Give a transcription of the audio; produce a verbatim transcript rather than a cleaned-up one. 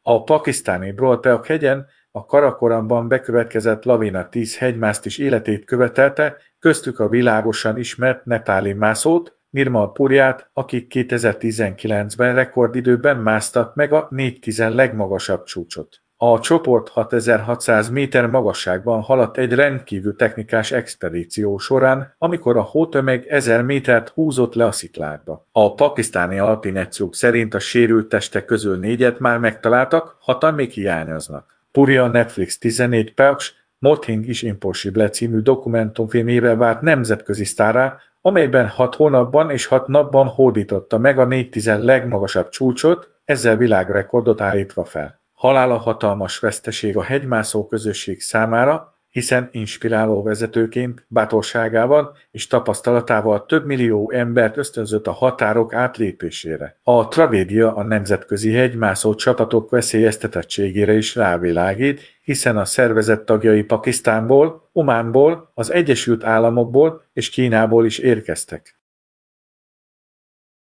A pakisztáni Brolpeok hegyen a Karakoramban bekövetkezett lavina tíz hegymászt is életét követelte, köztük a világosan ismert nepáli mászót, Nirmal Purját, akik kétezer-tizenkilencben rekordidőben másztak meg a négyszáz legmagasabb csúcsot. A csoport hatezer-hatszáz méter magasságban haladt egy rendkívül technikás expedíció során, amikor a hótömeg ezer métert húzott le a sziklákba. A pakisztáni alpineciók szerint a sérült testek közül négyet már megtaláltak, hatan még hiányoznak. Purja Netflix tizennégy perc Nothing is Impossible című dokumentumfilmjével vált nemzetközi sztárrá, amelyben hat hónapban és hat napban hódította meg a négyszáz legmagasabb csúcsot, ezzel világrekordot állítva fel. Halála hatalmas veszteség a hegymászó közösség számára, hiszen inspiráló vezetőként, bátorságával és tapasztalatával több millió embert ösztönzött a határok átlépésére. A tragédia a nemzetközi hegymászó csapatok veszélyeztetettségére is rávilágít, hiszen a szervezet tagjai Pakisztánból, Ománból, az Egyesült Államokból és Kínából is érkeztek.